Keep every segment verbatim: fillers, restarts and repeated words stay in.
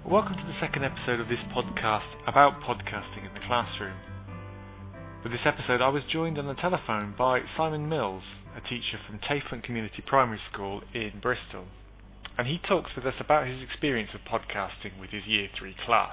Welcome to the second episode of this podcast about podcasting in the classroom. For this episode I was joined on the telephone by Simon Mills, a teacher from Tayfont Community Primary School in Bristol, and he talks with us about his experience of podcasting with his Year three class.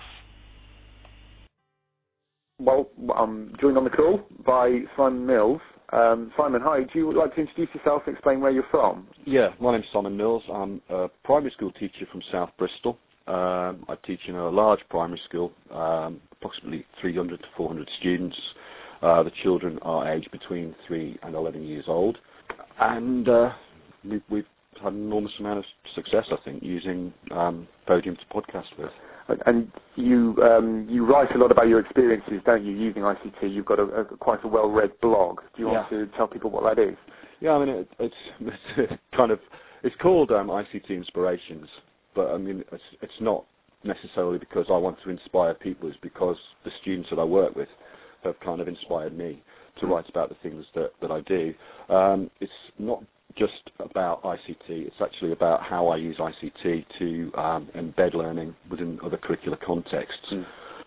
Well, I'm joined on the call by Simon Mills. Um, Simon, hi, do you like to introduce yourself and explain where you're from? Yeah, my name's Simon Mills. I'm a primary school teacher from South Bristol. Um, I teach in a large primary school, um, approximately three hundred to four hundred students. Uh, the children are aged between three and eleven years old. And uh, we, we've had an enormous amount of success, I think, using um, Podium to podcast with. And you um, you write a lot about your experiences, don't you, using I C T? You've got a, a quite a well-read blog. Do you want yeah. to tell people what that is? Yeah, I mean, it, it's, it's kind of, it's called um, I C T Inspirations, but I mean, it's, it's not necessarily because I want to inspire people, it's because the students that I work with have kind of inspired me to mm. write about the things that, that I do. Um, it's not just about I C T, it's actually about how I use I C T to um, embed learning within other curricular contexts. Mm.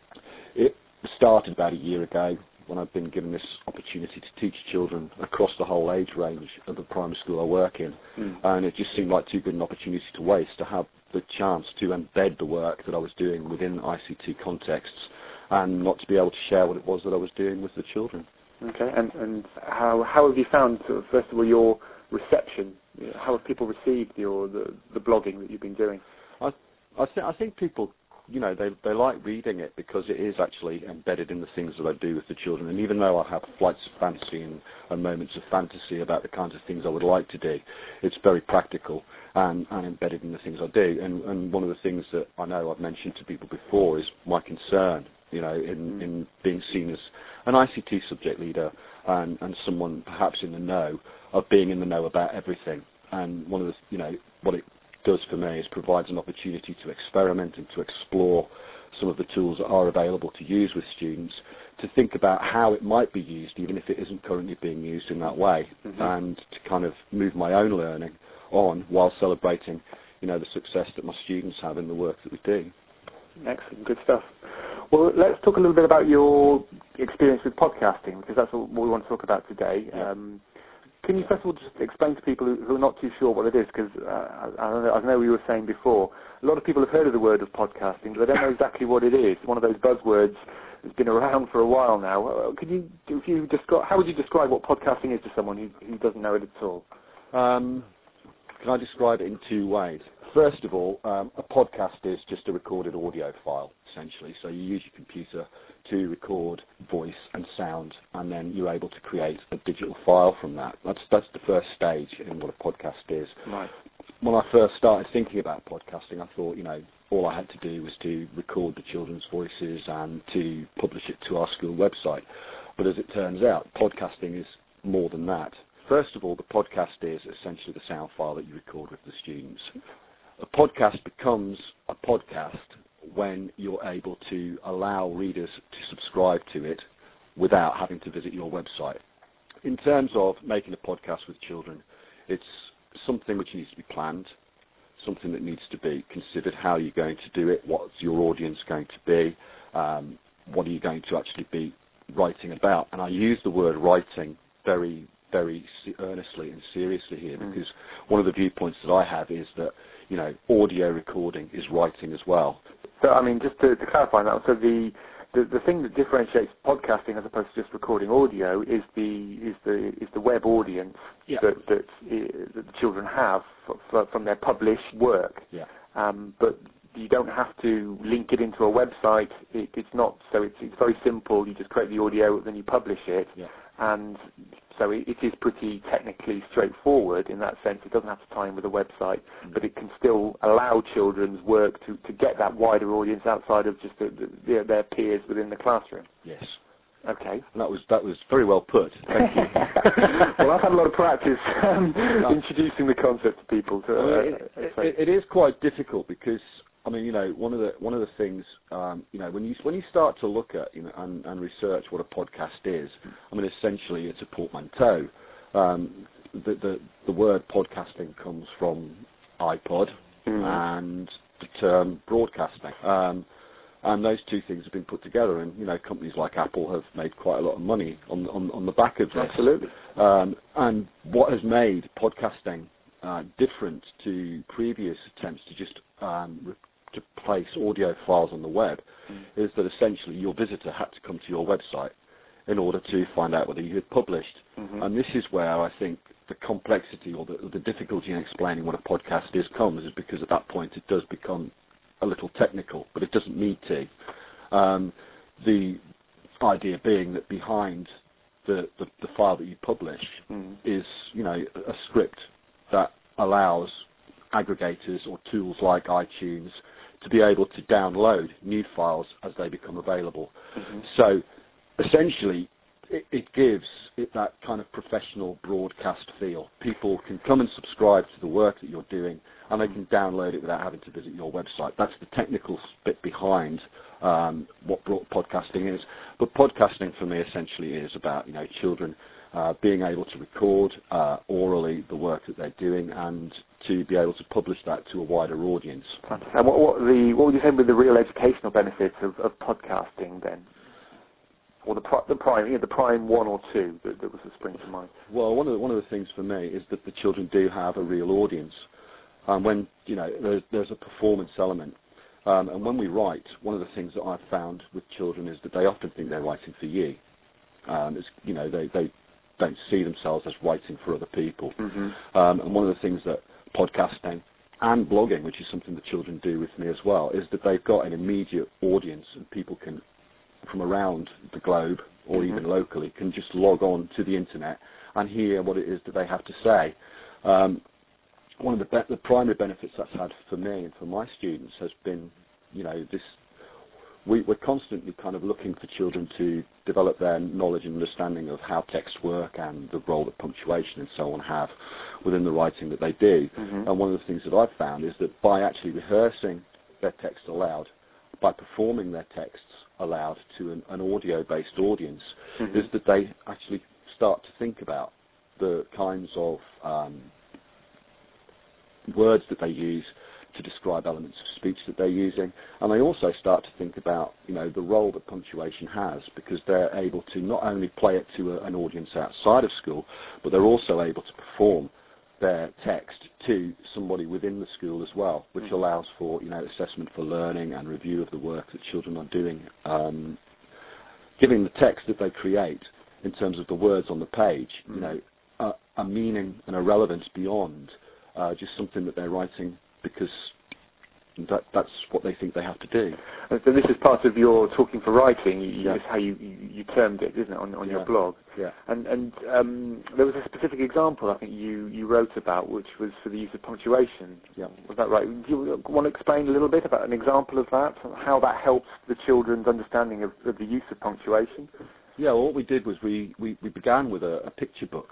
It started about a year ago when I've been given this opportunity to teach children across the whole age range of the primary school I work in, mm. and it just seemed like too good an opportunity to waste, to have the chance to embed the work that I was doing within I C T contexts and not to be able to share what it was that I was doing with the children. Okay, and, and how how have you found, sort of, first of all, your reception? How have people received your the, the blogging that you've been doing? I I, th- I think people, you know, they they like reading it because it is actually embedded in the things that I do with the children. And even though I have flights of fantasy and, and moments of fantasy about the kinds of things I would like to do, it's very practical and, and embedded in the things I do. And, and one of the things that I know I've mentioned to people before is my concern, you know, in, mm. in being seen as an I C T subject leader and, and someone perhaps in the know of being in the know about everything. And one of the, you know, what it does for me is provides an opportunity to experiment and to explore some of the tools that are available to use with students, to think about how it might be used even if it isn't currently being used in that way, mm-hmm. and to kind of move my own learning on while celebrating, you know, the success that my students have in the work that we do. Excellent, good stuff. Well, let's talk a little bit about your experience with podcasting, because that's what we want to talk about today. Yeah. Um, Can you first of all just explain to people who are not too sure what it is? Because uh, I, I, know, I know you were saying before, a lot of people have heard of the word of podcasting, but they don't know exactly what it is. One of those buzzwords that's been around for a while now. Uh, could you, if you describe, how would you describe what podcasting is to someone who, who doesn't know it at all? Um, can I describe it in two ways? First of all, um, a podcast is just a recorded audio file, essentially. So you use your computer to record voice and sound, and then you're able to create a digital file from that. That's that's the first stage in what a podcast is. Right. When I first started thinking about podcasting, I thought, you know, all I had to do was to record the children's voices and to publish it to our school website. But as it turns out, podcasting is more than that. First of all, the podcast is essentially the sound file that you record with the students. A podcast becomes a podcast when you're able to allow readers to subscribe to it without having to visit your website. In terms of making a podcast with children, it's something which needs to be planned, something that needs to be considered. How are you going to do it? What's your audience going to be? Um, what are you going to actually be writing about? And I use the word writing very, very earnestly and seriously here, mm. because one of the viewpoints that I have is that, you know, audio recording is writing as well. So, I mean, just to, to clarify that, so the, the the thing that differentiates podcasting as opposed to just recording audio is the is the is the web audience yeah. that that, that the children have f- f- from their published work. Yeah. Um, but you don't have to link it into a website. It, it's not so. It's it's very simple. You just create the audio, then you publish it. Yeah. And so it, it is pretty technically straightforward in that sense. It doesn't have to tie in with a website, mm. but it can still allow children's work to, to get that wider audience outside of just the, the, their peers within the classroom. Yes. Okay. And that was that was very well put. Thank you. Well, I've had a lot of practice um, no. introducing the concept to people. To, uh, well, it, it, it is quite difficult because, I mean, you know, one of the one of the things, um, you know, when you when you start to look at, you know, and, and research what a podcast is, I mean, essentially it's a portmanteau. Um, the, the the word podcasting comes from iPod, mm. and the term broadcasting. Um, and those two things have been put together, and you know, companies like Apple have made quite a lot of money on on, on the back of this. Absolutely. Um, and what has made podcasting uh, different to previous attempts to just um, re- to place audio files on the web mm. is that essentially your visitor had to come to your website in order to find out whether you had published. Mm-hmm. And this is where I think the complexity or the, the difficulty in explaining what a podcast is comes, is because at that point it does become a little technical, but it doesn't need to. Um, the idea being that behind the, the, the file that you publish mm. is, you know, a script that allows aggregators or tools like iTunes to be able to download new files as they become available. Mm-hmm. So essentially, it, it gives it that kind of professional broadcast feel. People can come and subscribe to the work that you're doing, and they can download it without having to visit your website. That's the technical bit behind um, what podcasting is. But podcasting for me essentially is about, you know, children uh, being able to record uh, orally the work that they're doing and to be able to publish that to a wider audience. And what, what, the, what would you say were the real educational benefits of, of podcasting then? Or the, the prime, you know, the prime one or two that, that was the spring to mind. Well, one of the, one of the things for me is that the children do have a real audience. Um, when you know, there's, there's a performance element, um, and when we write, one of the things that I've found with children is that they often think they're writing for you. Um, it's, you know, they they don't see themselves as writing for other people. Mm-hmm. Um, and one of the things that podcasting and blogging, which is something that children do with me as well, is that they've got an immediate audience, and people can, from around the globe or mm-hmm. even locally, can just log on to the internet and hear what it is that they have to say. Um, one of the, be- the primary benefits that's had for me and for my students has been, you know, this. We, we're constantly kind of looking for children to develop their knowledge and understanding of how texts work and the role that punctuation and so on have within the writing that they do. Mm-hmm. And one of the things that I've found is that by actually rehearsing their text aloud, by performing their texts aloud to an, an audio-based audience, mm-hmm. is that they actually start to think about the kinds of um, words that they use to describe elements of speech that they're using, and they also start to think about, you know, the role that punctuation has, because they're able to not only play it to a, an audience outside of school, but they're also able to perform their text to somebody within the school as well, which mm-hmm. allows for, you know, assessment for learning and review of the work that children are doing, um, giving the text that they create in terms of the words on the page, mm-hmm. you know, a, a meaning and a relevance beyond uh, just something that they're writing because that, that's what they think they have to do. And so this is part of your talking for writing, you, yeah. Is how you, you, you termed it, isn't it, on, on yeah. your blog? Yeah. And, and um, there was a specific example I think you, you wrote about, which was for the use of punctuation. Yeah. Was that right? Do you want to explain a little bit about an example of that, how that helps the children's understanding of, of the use of punctuation? Yeah, well, what we did was we, we, we began with a, a picture book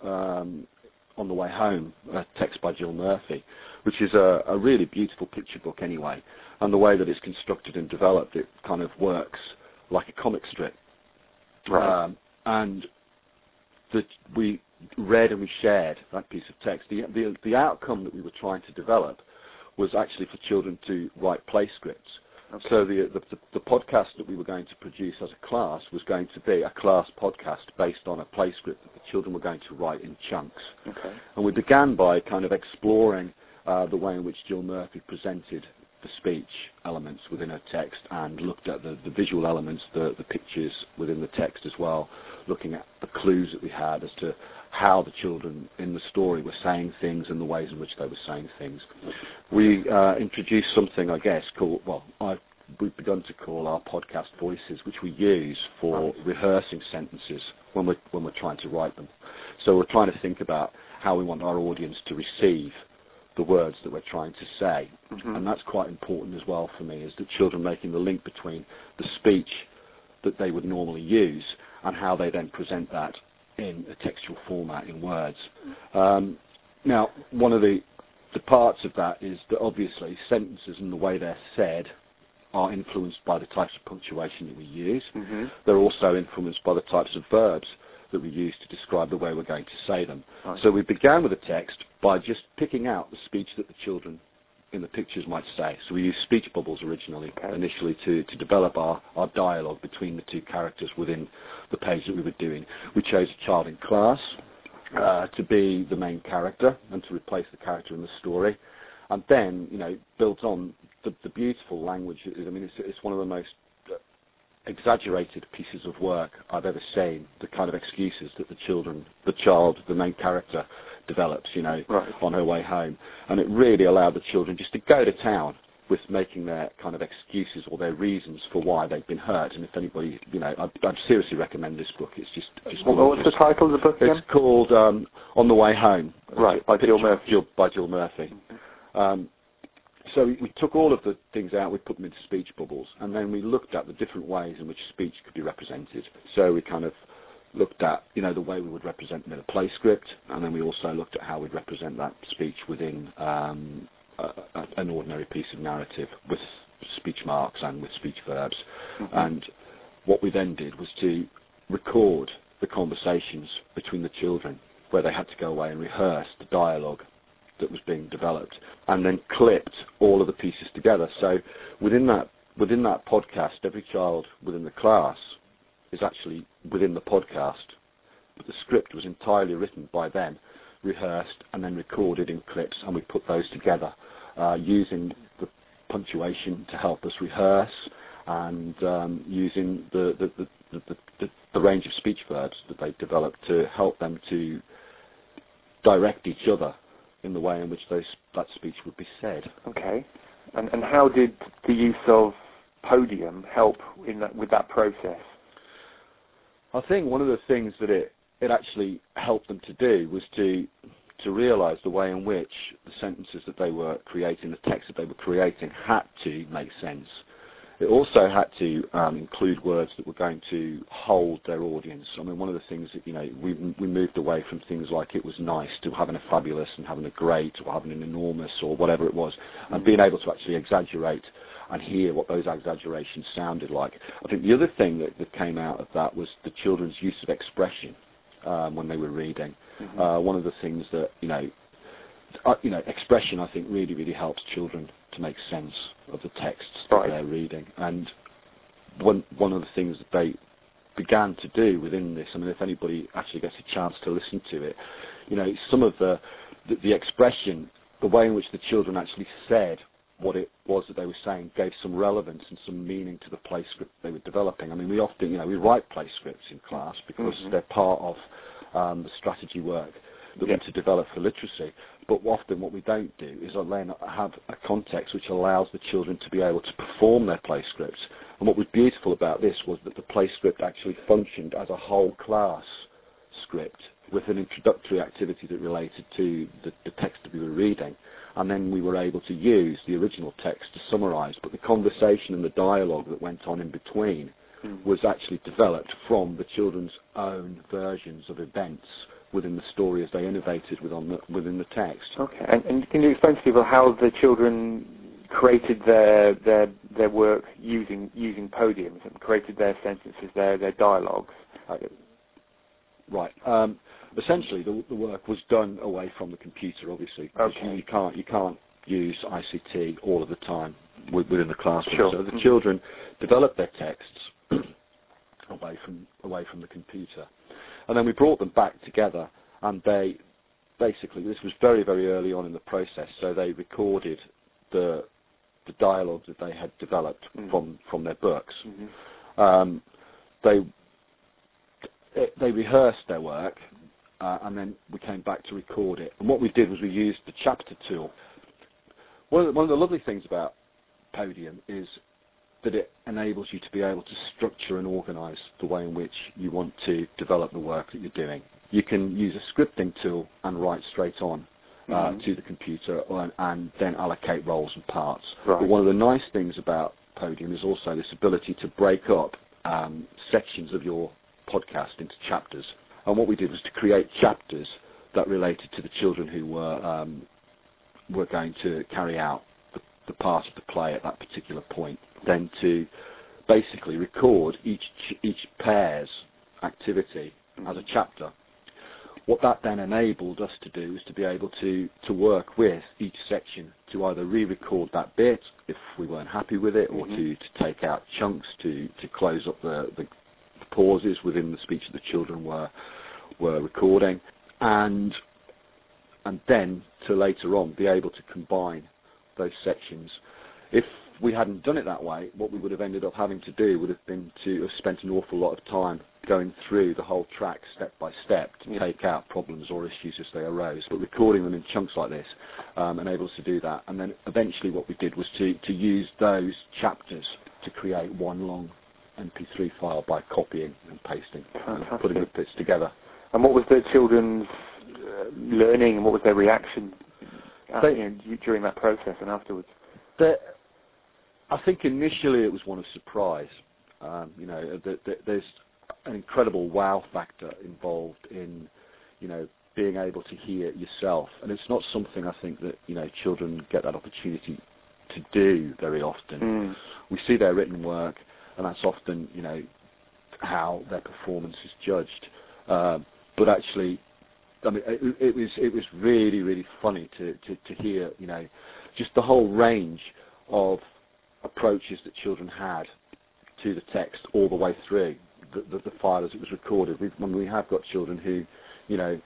um, on the way home, a text by Jill Murphy, which is a, a really beautiful picture book anyway. And the way that it's constructed and developed, it kind of works like a comic strip. Right. Um, and the, we read and we shared that piece of text. The, the, the outcome that we were trying to develop was actually for children to write play scripts. Okay. So the, the the podcast that we were going to produce as a class was going to be a class podcast based on a play script that the children were going to write in chunks. Okay. And we began by kind of exploring uh, the way in which Jill Murphy presented the speech elements within her text and looked at the, the visual elements, the, the pictures within the text as well, looking at the clues that we had as to how the children in the story were saying things and the ways in which they were saying things. We uh, introduced something, I guess, called, well, I've, we've begun to call our podcast voices, which we use for rehearsing sentences when we're, when we're trying to write them. So we're trying to think about how we want our audience to receive the words that we're trying to say. Mm-hmm. And that's quite important as well for me, is that children making the link between the speech that they would normally use and how they then present that in a textual format in words. Um, now, one of the, the parts of that is that obviously sentences and the way they're said are influenced by the types of punctuation that we use. Mm-hmm. They're also influenced by the types of verbs that we use to describe the way we're going to say them. Right. So we began with a text by just picking out the speech that the children in the pictures might say. So we used speech bubbles originally, okay. initially to, to develop our, our dialogue between the two characters within the page that we were doing. We chose a child in class uh, to be the main character and to replace the character in the story. And then, you know, built on the, the beautiful language. I mean, it's, it's one of the most exaggerated pieces of work I've ever seen, the kind of excuses that the children, the child, the main character develops, you know, right. on her way home. And it really allowed the children just to go to town with making their kind of excuses or their reasons for why they've been hurt. And if anybody, you know, I'd, I'd seriously recommend this book. It's just... just what, what's the title of the book again? It's called um, On the Way Home. Right, by Jill Murphy. Jill, by Jill Murphy. Mm-hmm. Um, So we, we took all of the things out, we put them into speech bubbles, and then we looked at the different ways in which speech could be represented. So we kind of looked at, you know, the way we would represent them in a play script, and then we also looked at how we'd represent that speech within um, a, a, an ordinary piece of narrative with speech marks and with speech verbs. Mm-hmm. And what we then did was to record the conversations between the children, where they had to go away and rehearse the dialogue that was being developed, and then clipped all of the pieces together. So within that within that podcast, every child within the class is actually within the podcast, but the script was entirely written by them, rehearsed, and then recorded in clips, and we put those together uh, using the punctuation to help us rehearse, and um, using the the, the, the, the the range of speech verbs that they developed to help them to direct each other in the way in which those, that speech would be said. Okay. And and how did the use of Podium help in that, with that process? I think one of the things that it, it actually helped them to do was to to realise the way in which the sentences that they were creating, the text that they were creating, had to make sense. It also had to um, include words that were going to hold their audience. I mean, one of the things that, you know, we we moved away from things like it was nice to having a fabulous and having a great or having an enormous or whatever it was, and being able to actually exaggerate and hear what those exaggerations sounded like. I think the other thing that, that came out of that was the children's use of expression um, when they were reading. Mm-hmm. Uh, one of the things that, you know, uh, you know, expression, I think, really, really helps children to make sense of the texts that right. they're reading. And one one of the things that they began to do within this, I mean, if anybody actually gets a chance to listen to it, you know, some of the, the, the expression, the way in which the children actually said what it was that they were saying gave some relevance and some meaning to the play script they were developing. I mean, we often, you know, we write play scripts in class because mm-hmm. they're part of um, the strategy work that yep. we to develop for literacy. But often what we don't do is then have a context which allows the children to be able to perform their play scripts. And what was beautiful about this was that the play script actually functioned as a whole class script with an introductory activity that related to the, the text that we were reading. And then we were able to use the original text to summarise. But the conversation and the dialogue that went on in between mm. was actually developed from the children's own versions of events within the story as they innovated within the, within the text. Okay, and, and can you explain to people how the children created their their their work using using podiums and created their sentences, their their dialogues? Right. Um, essentially, the, the work was done away from the computer, obviously. Okay. You, you can't you can't use I C T all of the time within the classroom. Sure. So the mm-hmm. children developed their texts away from away from the computer. And then we brought them back together, and they basically, this was very, very early on in the process, so they recorded the the dialogue that they had developed mm-hmm. from, from their books. Mm-hmm. Um, they they rehearsed their work, uh, and then we came back to record it. And what we did was we used the chapter tool. One of the, one of the lovely things about Podium is that it enables you to be able to structure and organise the way in which you want to develop the work that you're doing. You can use a scripting tool and write straight on uh, mm-hmm. to the computer and, and then allocate roles and parts. Right. But one of the nice things about Podium is also this ability to break up um, sections of your podcast into chapters. And what we did was to create chapters that related to the children who were um, were going to carry out the, the part of the play at that particular point. Then to basically record each each pair's activity mm-hmm. as a chapter. what that then enabled us to do is to be able to, to work with each section to either re-record that bit if we weren't happy with it, or mm-hmm. to, to take out chunks to, to close up the, the, the pauses within the speech that the children were were recording, and and then to later on be able to combine those sections. If we hadn't done it that way, what we would have ended up having to do would have been to have spent an awful lot of time going through the whole track step by step to yeah. take out problems or issues as they arose. But recording them in chunks like this um, enables us to do that. And then eventually what we did was to, to use those chapters to create one long M P three file by copying and pasting Fantastic. and putting the bits together. And what was the children's uh, learning, and what was their reaction uh, they, you know, during that process and afterwards? The, I think initially it was one of surprise. Um, you know, the, the, there's an incredible wow factor involved in, you know, being able to hear yourself, and it's not something I think that, you know, children get that opportunity to do very often. Mm. We see their written work, and that's often, you know, how their performance is judged. Uh, but actually, I mean, it, it was it was really really funny to, to, to hear, you know, just the whole range of approaches that children had to the text all the way through the, the, the file as it was recorded. We've, when we have got children who, you know,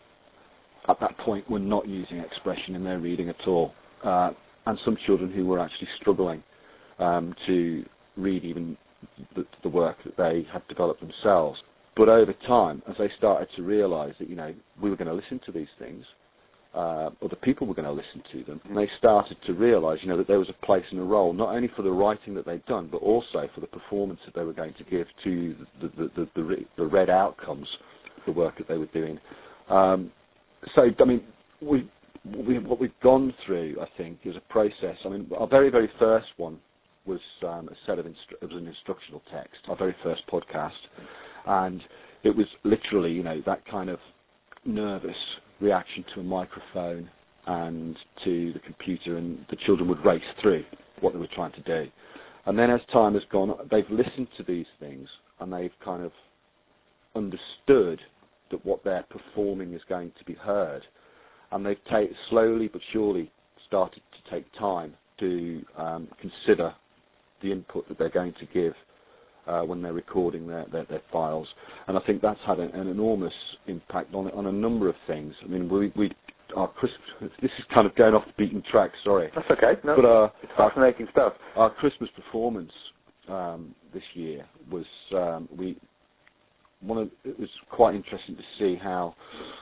at that point were not using expression in their reading at all, uh, and some children who were actually struggling um, to read even the, the work that they had developed themselves. But over time, as they started to realise that, you know, we were going to listen to these things, uh, other people were going to listen to them, and they started to realise, you know, that there was a place and a role, not only for the writing that they'd done, but also for the performance that they were going to give to the the, the, the, the read outcomes of the work that they were doing. Um, so, I mean, we, we, what we've gone through, I think, is a process. I mean, our very, very first one was um, a set of instru- it was an instructional text, our very first podcast, and it was literally, you know, that kind of nervous reaction to a microphone and to the computer, and the children would race through what they were trying to do. And then as time has gone, they've listened to these things, and they've kind of understood that what they're performing is going to be heard, and they've take, slowly but surely started to take time to um, consider the input that they're going to give uh, when they're recording their, their, their files. And I think that's had an, an enormous impact on on a number of things. I mean, we, we our Christmas, this is kind of going off the beaten track, sorry. That's okay. No, but our, it's fascinating our, stuff. Our Christmas performance um, this year was, um, we one of, it was quite interesting to see how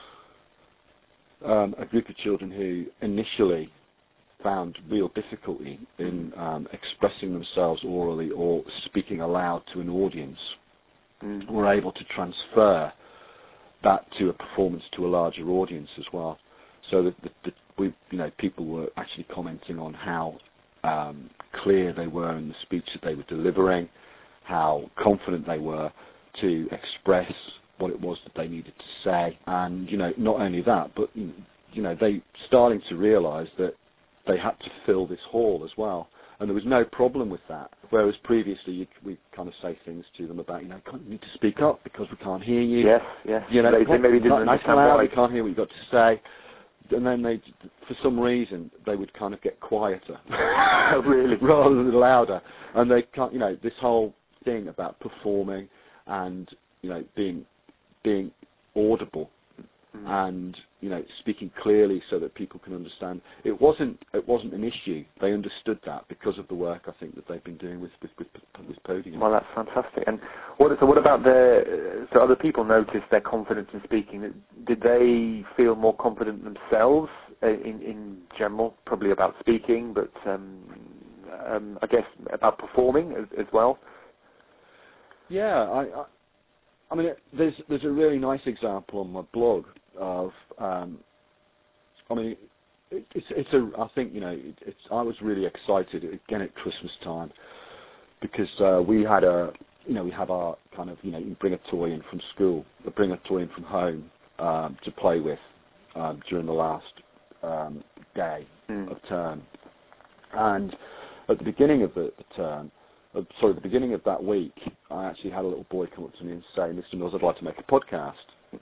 um, a group of children who initially found real difficulty in um, expressing themselves orally or speaking aloud to an audience mm. were able to transfer that to a performance to a larger audience as well. So that the, the, we, you know, people were actually commenting on how um, clear they were in the speech that they were delivering, how confident they were to express what it was that they needed to say, and you know, not only that, but you know, they starting to realise that they had to fill this hall as well, and there was no problem with that. Whereas previously, you, we kind of say things to them about, you know, you need to speak up because we can't hear you. Yes, yes. You know, they, they maybe didn't nice understand loud, why. we can't hear what you've got to say. And then they, for some reason, they would kind of get quieter, really, rather than louder. And they can't, you know, this whole thing about performing and you know being being audible. And you know, speaking clearly so that people can understand. It wasn't. It wasn't an issue. They understood that because of the work I think that they've been doing with with, with, with Podium. Well, that's fantastic. And what? So, what about their? So, other people noticed their confidence in speaking. Did they feel more confident themselves in in general? Probably about speaking, but um, um, I guess about performing as, as well. Yeah, I. I I mean, there's there's a really nice example on my blog of, um, I mean, it, it's it's a I think you know it, it's I was really excited again at Christmas time because uh, we had a you know we have our kind of you know you bring a toy in from school, or bring a toy in from home um, to play with um, during the last um, day mm. of term, and at the beginning of the, the term. Uh, sorry, at the beginning of that week, I actually had a little boy come up to me and say, "Mister Mills, I'd like to make a podcast."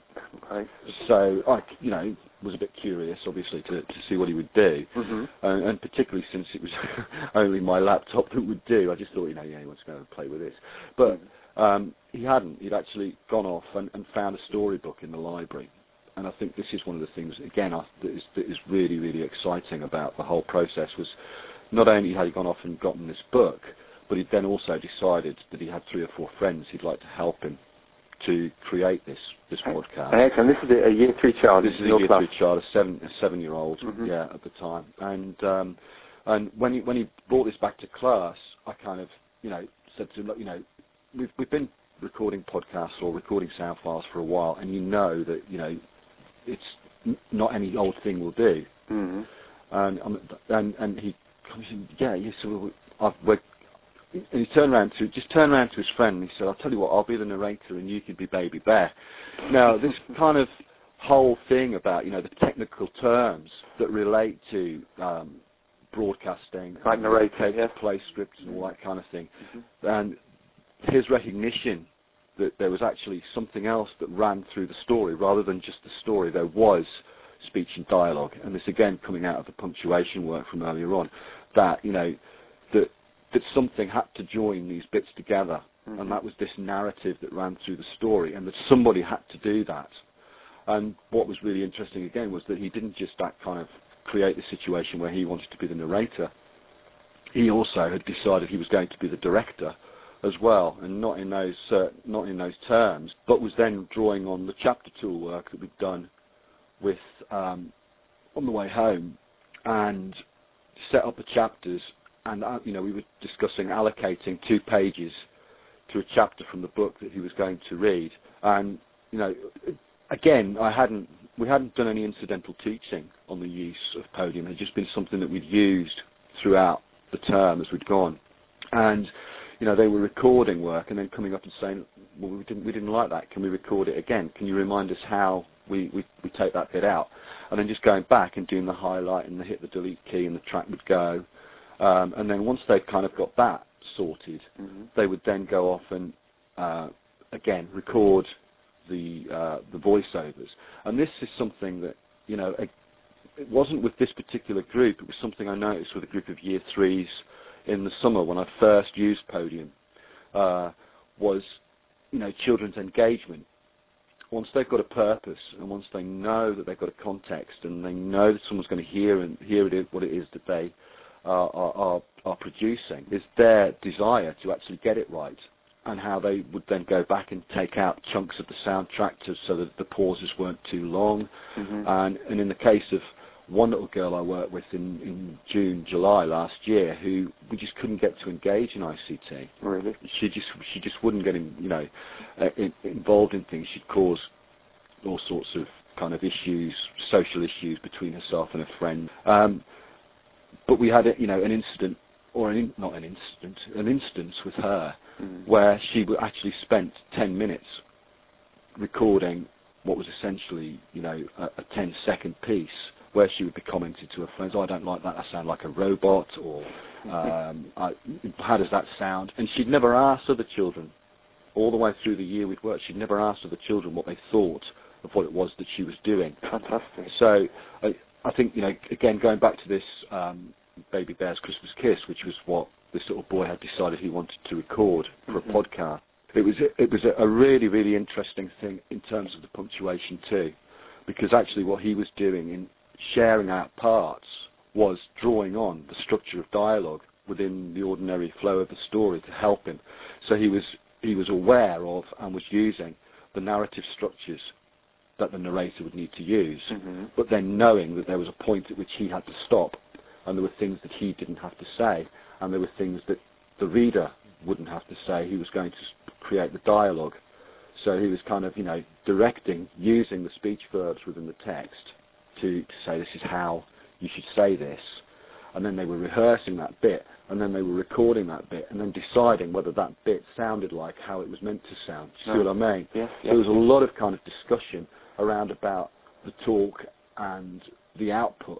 Right. So I, you know, was a bit curious, obviously, to, to see what he would do, mm-hmm. and, and particularly since it was only my laptop that would do, I just thought, you know, yeah, he wants to go and play with this. But um, he hadn't. He'd actually gone off and, and found a storybook in the library. And I think this is one of the things, again, I, that, is, that is really, really exciting about the whole process, was not only had he gone off and gotten this book, but he'd then also decided that he had three or four friends who'd like to help him to create this this podcast. Excellent. This is a year three child. This is a year class. three child, a seven a seven year old, mm-hmm. yeah, at the time. And um, and when he when he brought this back to class, I kind of you know said to him, look, you know, we've we've been recording podcasts or recording sound files for a while, and you know that you know it's n- not any old thing will do. Mm-hmm. And um, and and he comes in, yeah, yes, yeah, so I've, we're. And he turned around to just turned around to his friend and he said, "I'll tell you what, I'll be the narrator and you can be Baby Bear." Now, this kind of whole thing about you know the technical terms that relate to um, broadcasting, like narrator, yeah. play scripts, and all that kind of thing, mm-hmm. and his recognition that there was actually something else that ran through the story rather than just the story. There was speech and dialogue, and this again coming out of the punctuation work from earlier on. That you know that. that something had to join these bits together, mm-hmm. and that was this narrative that ran through the story, and that somebody had to do that. And what was really interesting again was that he didn't just that kind of create the situation where he wanted to be the narrator. He also had decided he was going to be the director as well, and not in those uh, not in those terms, but was then drawing on the chapter tool work that we'd done with um, on the way home, and set up the chapters. And, uh, you know, we were discussing allocating two pages to a chapter from the book that he was going to read. And, you know, again, I hadn't, we hadn't done any incidental teaching on the use of Podium. It had just been something that we'd used throughout the term as we'd gone. And, you know, they were recording work and then coming up and saying, well, we didn't, we didn't like that. Can we record it again? Can you remind us how we, we, we take that bit out? And then just going back and doing the highlight and the hit the delete key and the track would go. Um, and then once they'd kind of got that sorted, mm-hmm. they would then go off and, uh, again, record the uh, the voiceovers. And this is something that, you know, it, it wasn't with this particular group. It was something I noticed with a group of year threes in the summer when I first used Podium, uh, was, you know, children's engagement. Once they've got a purpose and once they know that they've got a context and they know that someone's going to hear and hear it, what it is that they Are, are, are producing, is their desire to actually get it right, and how they would then go back and take out chunks of the soundtrack to, so that the pauses weren't too long. Mm-hmm. And, and in the case of one little girl I worked with in, in June, July last year, who we just couldn't get to engage in I C T. Really? She just she just wouldn't get in, you know uh, in, involved in things. She'd cause all sorts of kind of issues, social issues between herself and her friend. Um, But we had, a, you know, an incident, or an in, not an incident, an instance with her, mm. where she actually spent ten minutes recording what was essentially, you know, a, a ten-second piece, where she would be commenting to her friends, "Oh, I don't like that. I sound like a robot," or um, I, "How does that sound?" And she'd never asked other children, all the way through the year we'd worked, she'd never asked other children what they thought of what it was that she was doing. Fantastic. So. I, I think, you know, again, going back to this um, Baby Bear's Christmas Kiss, which was what this little boy had decided he wanted to record for mm-hmm. a podcast, it was it was a really, really interesting thing in terms of the punctuation too, because actually what he was doing in sharing out parts was drawing on the structure of dialogue within the ordinary flow of the story to help him. So he was he was aware of and was using the narrative structures that the narrator would need to use, mm-hmm. but then knowing that there was a point at which he had to stop, and there were things that he didn't have to say, and there were things that the reader wouldn't have to say. He was going to create the dialogue. So he was kind of, you know, directing, using the speech verbs within the text to, to say this is how you should say this, and then they were rehearsing that bit, and then they were recording that bit, and then deciding whether that bit sounded like how it was meant to sound. Do you see oh. what I mean? Yes, so yes. there was a lot of kind of discussion around about the talk and the output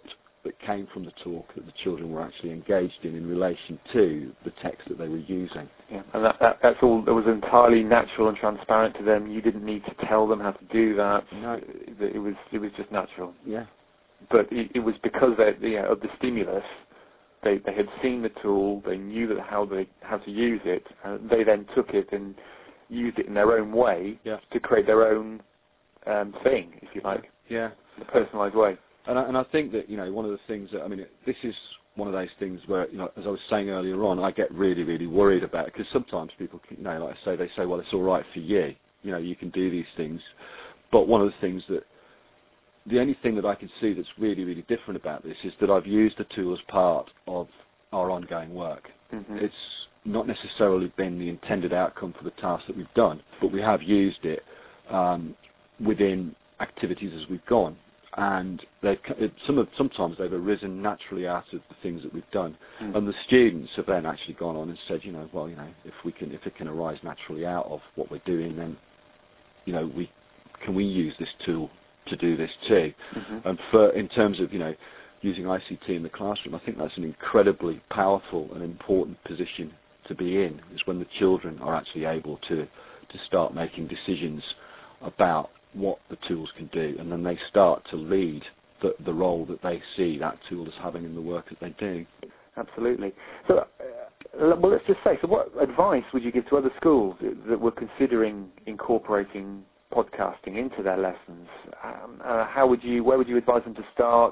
that came from the talk that the children were actually engaged in in relation to the text that they were using. Yeah, and that, that that's all. It was entirely natural and transparent to them. You didn't need to tell them how to do that. No, it, it was it was just natural. Yeah, but it, it was because they, you know, of the stimulus. They they had seen the tool. They knew that how they how to use it. And they then took it and used it in their own way yeah. to create their own um, thing, if you like. Yeah, in a personalised way. And I, and I think that, you know, one of the things that, I mean, this is one of those things where, you know, as I was saying earlier on, I get really, really worried about it, because sometimes people, you know, like I say, they say, well, it's all right for you, you know, you can do these things. But one of the things that, the only thing that I can see that's really, really different about this is that I've used the tool as part of our ongoing work. Mm-hmm. It's not necessarily been the intended outcome for the task that we've done, but we have used it um, within activities as we've gone. And they, some of, sometimes they've arisen naturally out of the things that we've done, mm. and the students have then actually gone on and said, you know, well, you know, if we can, if it can arise naturally out of what we're doing, then, you know, we can we use this tool to do this too. Mm-hmm. And for in terms of, you know, using I C T in the classroom, I think that's an incredibly powerful and important position to be in. Is when the children are actually able to to start making decisions about what the tools can do, and then they start to lead the, the role that they see that tool as having in the work that they do. Absolutely. So, uh, well, let's just say, so what advice would you give to other schools that were considering incorporating podcasting into their lessons? Um, uh, how would you, where would you advise them to start?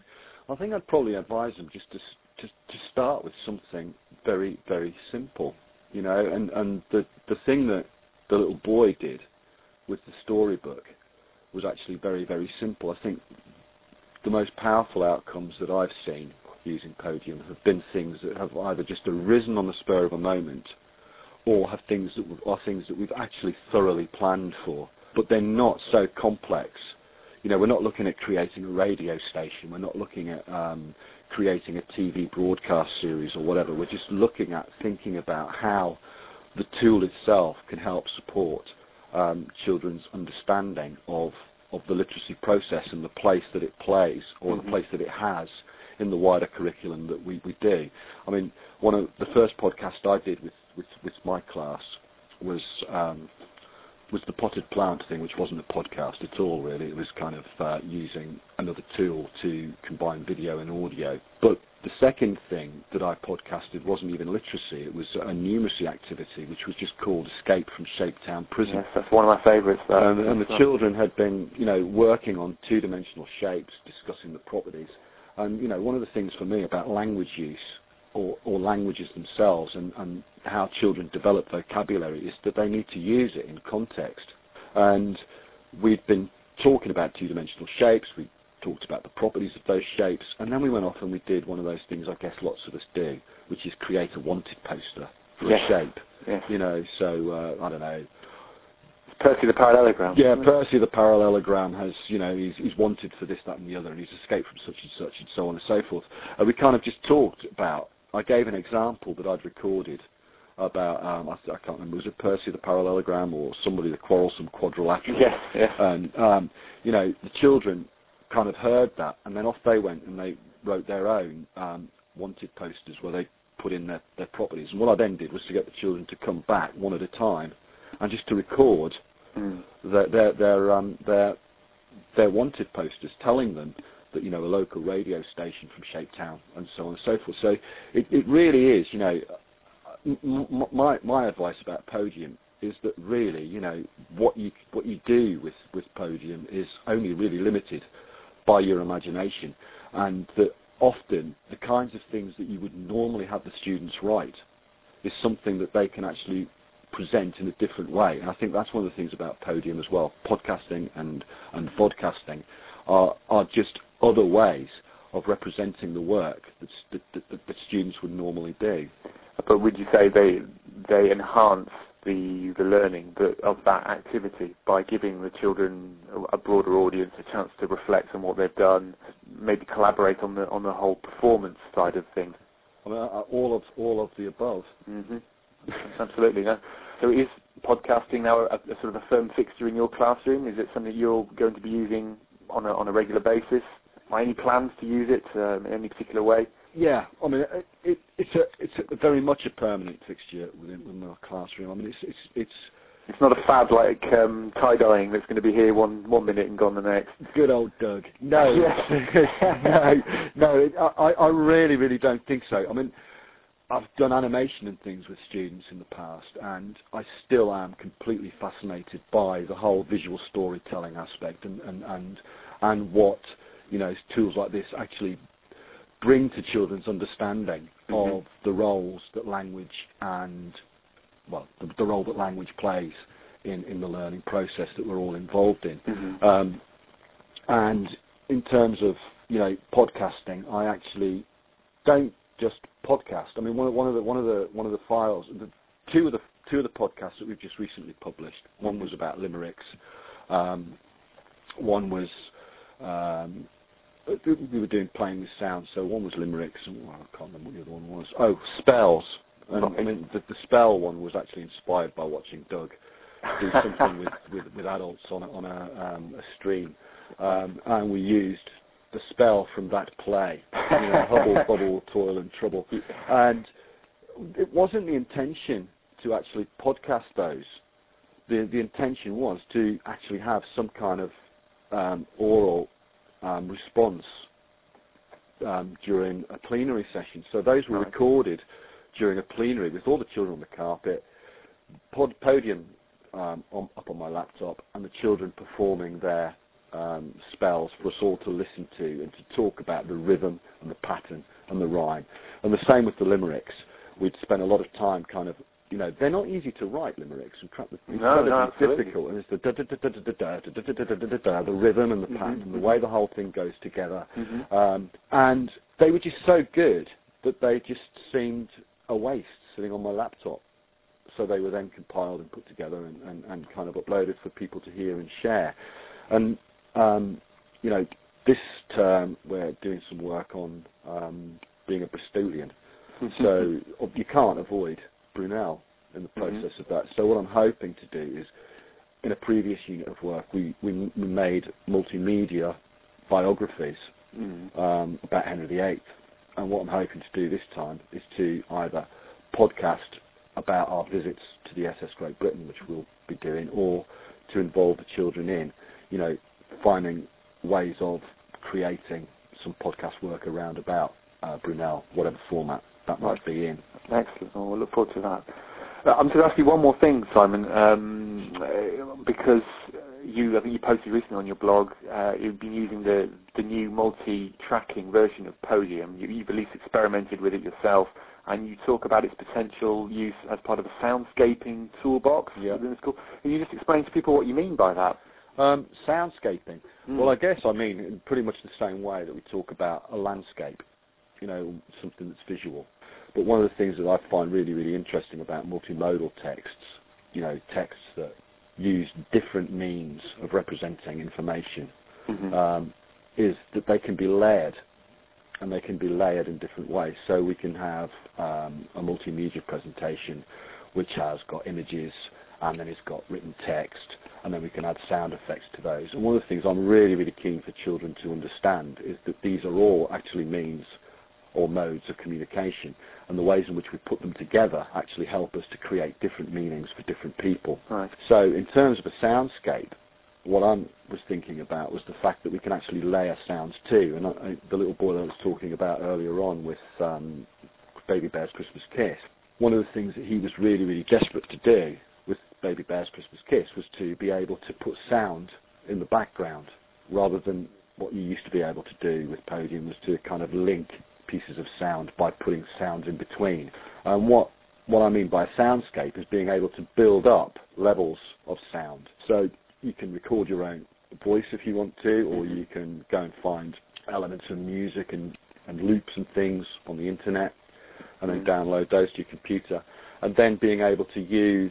I think I'd probably advise them just to to, to start with something very, very simple, you know, and, and the, the thing that the little boy did with the storybook was actually very, very simple. I think the most powerful outcomes that I've seen using Podium have been things that have either just arisen on the spur of a moment, or have things that are things that we've actually thoroughly planned for, but they're not so complex. You know, we're not looking at creating a radio station. We're not looking at um, creating a T V broadcast series or whatever. We're just looking at thinking about how the tool itself can help support Um, children's understanding of, of the literacy process and the place that it plays, or mm-hmm. the place that it has in the wider curriculum that we, we do. I mean, one of the first podcasts I did with, with, with my class was um, was the potted plant thing, which wasn't a podcast at all, really. It was kind of uh, using another tool to combine video and audio. But the second thing that I podcasted wasn't even literacy. It was a numeracy activity, which was just called Escape from Shapetown Prison. Yes, that's one of my favourites. And, and the children had been, you know, working on two-dimensional shapes, discussing the properties. And, you know, one of the things for me about language use, or, or languages themselves, and, and how children develop vocabulary, is that they need to use it in context. And we'd been talking about two-dimensional shapes, we talked about the properties of those shapes, and then we went off and we did one of those things I guess lots of us do, which is create a wanted poster for yes. a shape. Yes. You know, so, uh, I don't know, Percy the parallelogram. Yeah, Percy the parallelogram has, you know, he's, he's wanted for this, that and the other, and he's escaped from such and such and so on and so forth. And we kind of just talked about, I gave an example that I'd recorded about, um, I, I can't remember, was it Percy the parallelogram or somebody, the quarrelsome quadrilateral? Yes, yes. And, um, you know, the children kind of heard that, and then off they went and they wrote their own um, wanted posters where they put in their, their properties. And what I then did was to get the children to come back one at a time and just to record mm. their their their, um, their their wanted posters, telling them that, you know, a local radio station from Shapetown and so on and so forth. So it, it really is, you know, m- my my advice about Podium is that really, you know, what you what you do with, with Podium is only really limited by your imagination, and that often the kinds of things that you would normally have the students write is something that they can actually present in a different way. And I think that's one of the things about Podium as well. Podcasting and, and vodcasting are, are just other ways of representing the work that, that, that, that students would normally do. But would you say they they enhance the the learning of that activity by giving the children a broader audience a chance to reflect on what they've done, maybe collaborate on the on the whole performance side of things? I mean, all of all of the above. Mm-hmm. Absolutely. No? So is podcasting now a, a sort of a firm fixture in your classroom? Is it something you're going to be using on a on a regular basis? Are any plans to use it um, in any particular way? Yeah, I mean, it, it, it's a it's a very much a permanent fixture within, within our classroom. I mean, it's it's it's It's not a fad like um, tie-dyeing that's going to be here one one minute and gone the next. Good old Doug. No, no, no. It, I I really really don't think so. I mean, I've done animation and things with students in the past, and I still am completely fascinated by the whole visual storytelling aspect and and and, and what, you know, tools like this actually bring to children's understanding mm-hmm. of the roles that language and, well, the, the role that language plays in, in the learning process that we're all involved in. Mm-hmm. Um, and in terms of, you know, podcasting, I actually don't just podcast. I mean, one of, one of the one of the one of the files, the, two of the two of the podcasts that we've just recently published. One was about limericks. Um, one was um, we were doing playing with sound. So one was limericks, and well, I can't remember what the other one was. Oh, spells. And, I mean, the, the spell one was actually inspired by watching Doug do something with, with, with adults on a, on a, um, a stream, um, and we used the spell from that play, you know, Hubble, Bubble, Toil and Trouble. And it wasn't the intention to actually podcast those. The the intention was to actually have some kind of um, oral um, response um, during a plenary session. So those were right. recorded during a plenary with all the children on the carpet, pod, podium um, on, up on my laptop, and the children performing their Um, spells for us all to listen to and to talk about the rhythm and the pattern and the rhyme. And the same with the limericks. We'd spend a lot of time kind of, you know, they're not easy to write, limericks. In fact, they're incredibly difficult. And it's the da da da da da da da da da da da da, the rhythm and the pattern and the way the whole thing goes together. Mm-hmm. Um, and they were just so good that they just seemed a waste sitting on my laptop. So they were then compiled and put together and, and, and kind of uploaded for people to hear and share. And Um, you know, this term we're doing some work on um, being a Bristolian, so you can't avoid Brunel in the process mm-hmm. of that. So what I'm hoping to do is, in a previous unit of work, we, we, we made multimedia biographies mm-hmm. um, about Henry the Eighth, and what I'm hoping to do this time is to either podcast about our visits to the S S Great Britain, which we'll be doing, or to involve the children in, you know, finding ways of creating some podcast work around about uh, Brunel, whatever format that might right. be in. Excellent. Well, we'll look forward to that. Uh, I'm going to ask you one more thing, Simon, um, uh, because you, I think you posted recently on your blog, uh, you've been using the, the new multi-tracking version of Podium. You, you've at least experimented with it yourself, and you talk about its potential use as part of a soundscaping toolbox yeah. within the school. Can you just explain to people what you mean by that? Um, soundscaping. Mm. Well, I guess I mean in pretty much the same way that we talk about a landscape, you know, something that's visual. But one of the things that I find really, really interesting about multimodal texts, you know, texts that use different means of representing information, mm-hmm. um, is that they can be layered, and they can be layered in different ways. So we can have um, a multimedia presentation which has got images, and then it's got written text, and then we can add sound effects to those. And one of the things I'm really, really keen for children to understand is that these are all actually means or modes of communication, and the ways in which we put them together actually help us to create different meanings for different people. Right. So in terms of a soundscape, what I was thinking about was the fact that we can actually layer sounds too. And I, the little boy that I was talking about earlier on with um, Baby Bear's Christmas Kiss, one of the things that he was really, really desperate to do with Baby Bear's Christmas Kiss was to be able to put sound in the background, rather than what you used to be able to do with Podium was to kind of link pieces of sound by putting sounds in between. And what what I mean by a soundscape is being able to build up levels of sound. So you can record your own voice if you want to, or you can go and find elements of music and, and loops and things on the internet, and then download those to your computer, and then being able to use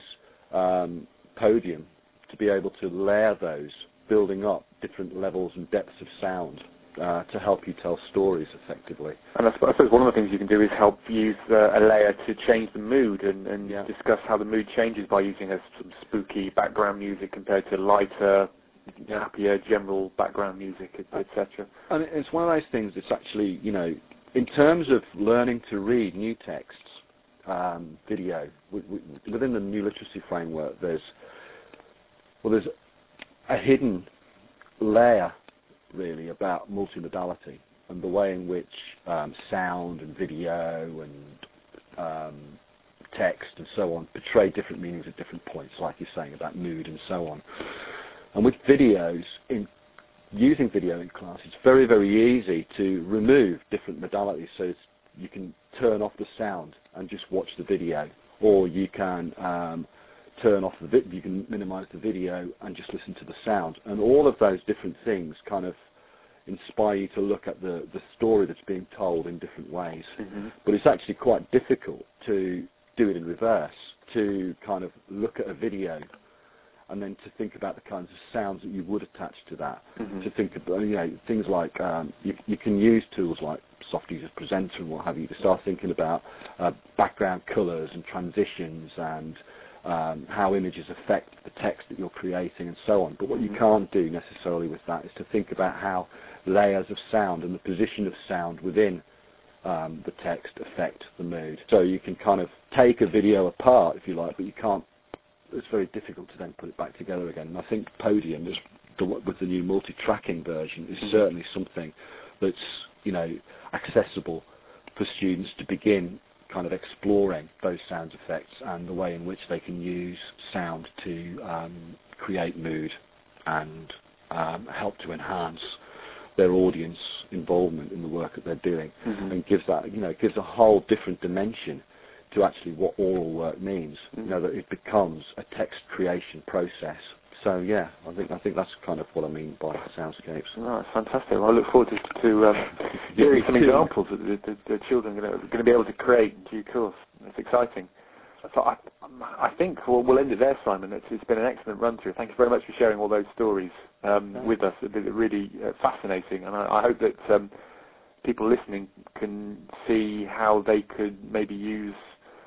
um, Podium to be able to layer those, building up different levels and depths of sound uh, to help you tell stories effectively. And I suppose one of the things you can do is help use uh, a layer to change the mood and, and yeah. discuss how the mood changes by using a, some spooky background music compared to lighter, yeah. happier general background music, et cetera. And it's one of those things that's actually, you know, in terms of learning to read new texts, um, video, we, we, within the new literacy framework, there's, well, there's a hidden layer, really, about multimodality and the way in which um, sound and video and um, text and so on portray different meanings at different points, like you're saying about mood and so on. And with videos, in using video in class, it's very, very easy to remove different modalities. So it's, you can turn off the sound and just watch the video, or you can um, turn off the vid- you can minimize the video and just listen to the sound. And all of those different things kind of inspire you to look at the, the story that's being told in different ways. Mm-hmm. But it's actually quite difficult to do it in reverse, to kind of look at a video and then to think about the kinds of sounds that you would attach to that. Mm-hmm. To think about, you know, things like um, you, you can use tools like Softuser Presenter and what have you to start thinking about uh, background colours and transitions and um, how images affect the text that you're creating and so on. But what mm-hmm. you can't do necessarily with that is to think about how layers of sound and the position of sound within um, the text affect the mood. So you can kind of take a video apart, if you like, but you can't. It's very difficult to then put it back together again. And I think Podium, is the, with the new multi-tracking version, is mm-hmm. certainly something that's, you know, accessible for students to begin kind of exploring those sound effects and the way in which they can use sound to um, create mood and um, help to enhance their audience involvement in the work that they're doing, mm-hmm. and gives that, you know, gives a whole different dimension to actually what oral work means. Mm-hmm. You know, that it becomes a text creation process. So yeah, I think I think that's kind of what I mean by soundscapes. Oh, that's fantastic. Well, I look forward to, to um, hearing some examples that the, the, the children are going to be able to create in due course. It's exciting. So I, I think we'll, we'll end it there, Simon. It's, it's been an excellent run through. Thank you very much for sharing all those stories um, with us. It's been really uh, fascinating, and I, I hope that um, people listening can see how they could maybe use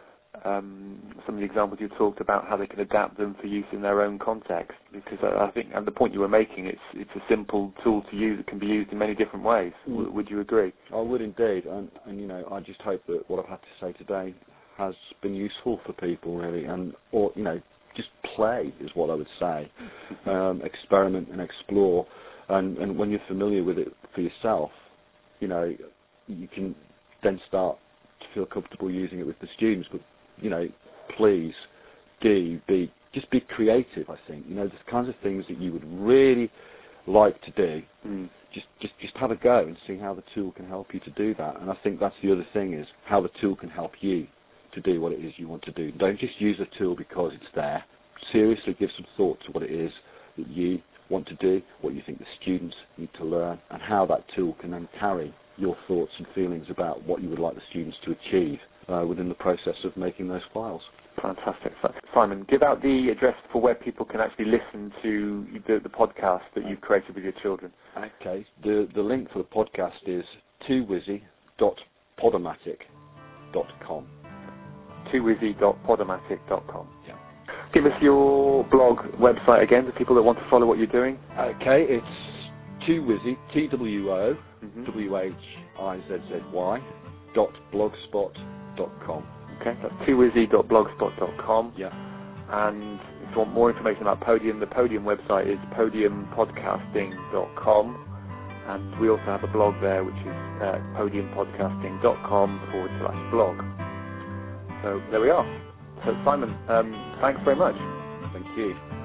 um, some of the examples you talked about, how they can adapt them for use in their own context. Because I, I think, and the point you were making, it's it's a simple tool to use. It can be used in many different ways. Mm. W- would you agree? I would indeed, and, and you know, I just hope that what I've had to say today has been useful for people, really, and or you know, just play is what I would say. Um, experiment and explore, and and when you're familiar with it for yourself, you know, you can then start to feel comfortable using it with the students. But you know, please do be just be creative. I think, you know, there's kinds of things that you would really like to do. Mm. Just, just, just have a go and see how the tool can help you to do that. And I think that's the other thing, is how the tool can help you to do what it is you want to do. Don't just use a tool because it's there. Seriously give some thought to what it is that you want to do, what you think the students need to learn, and how that tool can then carry your thoughts and feelings about what you would like the students to achieve uh, within the process of making those files. Fantastic. Simon, give out the address for where people can actually listen to the, the podcast that you've created with your children. Okay. The the link for the podcast is two wizzy dot podomatic dot com. two wizzy dot podomatic dot com. Yeah. Give us your blog website again for people that want to follow what you're doing. Okay, it's two wizzy, T W O W H I Z Z Y dot blogspot dot com. Okay, that's two wizzy dot blogspot dot com. Yeah. And if you want more information about Podium, the Podium website is podium podcasting dot com. And we also have a blog there, which is uh, podium podcasting dot com forward slash blog. So there we are. So Simon, um, thanks very much. Thank you.